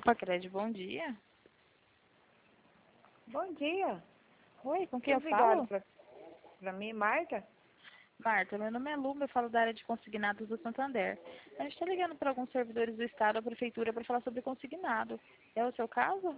Opa, Cred, bom dia. Bom dia. Oi, com quem eu Ligaram falo? pra mim, Marta? Marta, meu nome é Luma, eu falo da área de consignados do Santander. A gente está ligando para alguns servidores do Estado, da Prefeitura, para falar sobre consignado. É o seu caso?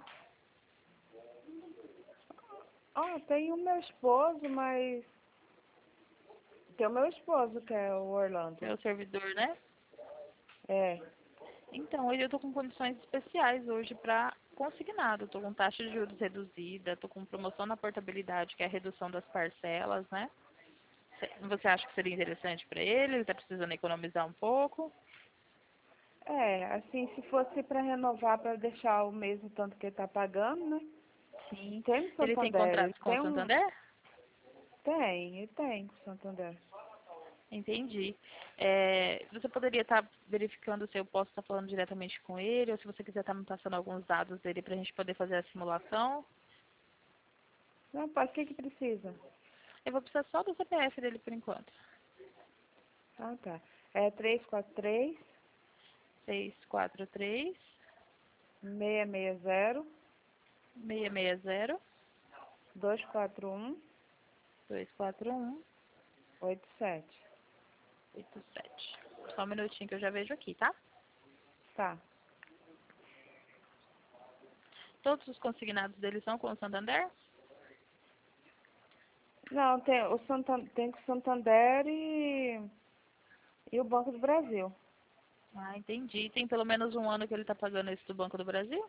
Tem o meu esposo, mas... Tem o meu esposo, que é o Orlando. É o servidor, né? É. Então, hoje eu estou com condições especiais hoje para consignado. Estou com taxa de juros reduzida, estou com promoção na portabilidade, que é a redução das parcelas, né? Você acha que seria interessante para ele? Ele está precisando economizar um pouco? Assim, se fosse pra renovar, pra deixar o mesmo tanto que ele tá pagando, né? Sim. Tem no Ele tem Santander. Ele contratos com o tem um... Santander? Ele tem com o Santander. Entendi. Você poderia estar verificando se eu posso estar falando diretamente com ele, ou se você quiser estar me passando alguns dados dele para a gente poder fazer a simulação. Não, pai, o que que precisa? Eu vou precisar só do CPF dele por enquanto. Tá. É 343 643 660 660 241 241 87. 87. Só um minutinho que eu já vejo aqui, tá? Tá. Todos os consignados dele são com o Santander? Não, tem com o Santander e o Banco do Brasil. Ah, entendi. Tem pelo menos um ano que ele está pagando esse do Banco do Brasil?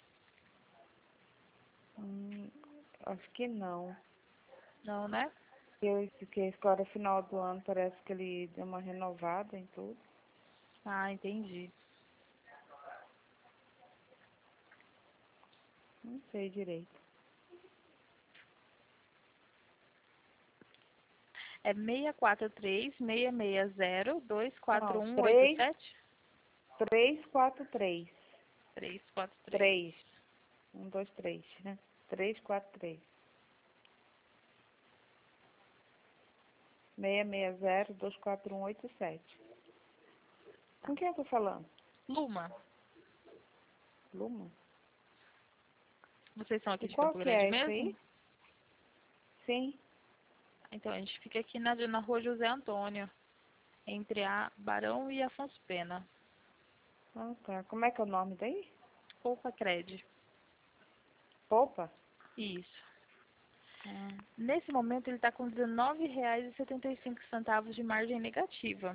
Acho que não. Não, né? Que agora final do ano parece que ele deu uma renovada em tudo. Ah, entendi. Não sei direito. É 643 660 Não, 241 87? 343. 343. 3. 1, 2, 3, né? 343. 660 241 87. Com quem eu tô falando? Luma, Luma? vocês são aqui E de qual Campo que Grande é esse mesmo? aí? Sim. Então, a gente fica aqui na rua José Antônio, entre a Barão e Afonso Pena. Tá. Como é que é o nome daí? Poupa Cred. Poupa? Isso. Ah, Nesse momento, ele está com R$ 19,75 de margem negativa.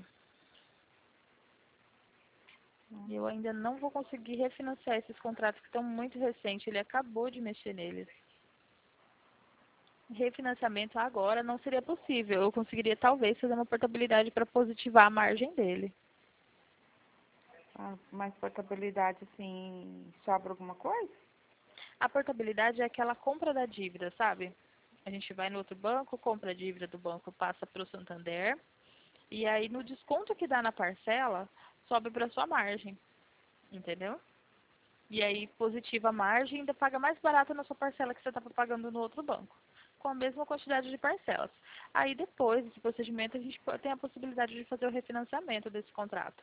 E eu ainda não vou conseguir refinanciar esses contratos que estão muito recentes. Ele acabou de mexer neles. Refinanciamento agora não seria possível. Eu conseguiria talvez fazer uma portabilidade para positivar a margem dele. mas portabilidade, assim, sobra alguma coisa? A portabilidade é aquela compra da dívida, sabe? A gente vai no outro banco, compra a dívida do banco, passa para o Santander, e aí no desconto que dá na parcela, sobe para sua margem, entendeu? E aí positiva a margem e ainda paga mais barato na sua parcela que você estava pagando no outro banco, com a mesma quantidade de parcelas. Aí depois desse procedimento a gente tem a possibilidade de fazer o refinanciamento desse contrato.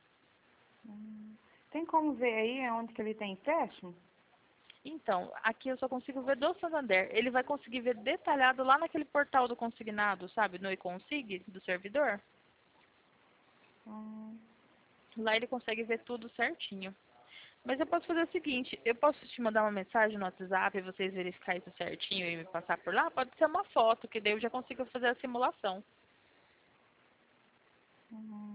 Tem como ver aí onde que ele tem empréstimo? Então, aqui eu só consigo ver do Santander. Ele vai conseguir ver detalhado lá naquele portal do consignado, sabe? No eConsig, do servidor. Hum, Lá ele consegue ver tudo certinho. Mas eu posso fazer o seguinte, eu posso te mandar uma mensagem no WhatsApp e vocês verificar isso certinho e me passar por lá? Pode ser uma foto, que daí eu já consigo fazer a simulação. hum.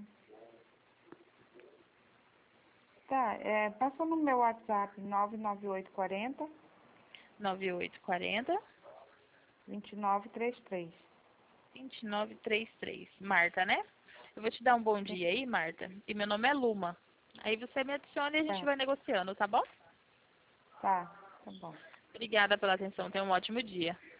Tá, passa no meu WhatsApp 99840 9840 2933. 2933. Marta, né? Eu vou te dar um bom dia aí, Marta. E meu nome é Luma. Aí você me adiciona e a gente Tá, vai negociando, tá bom? tá, tá bom. Obrigada pela atenção. Tenha um ótimo dia.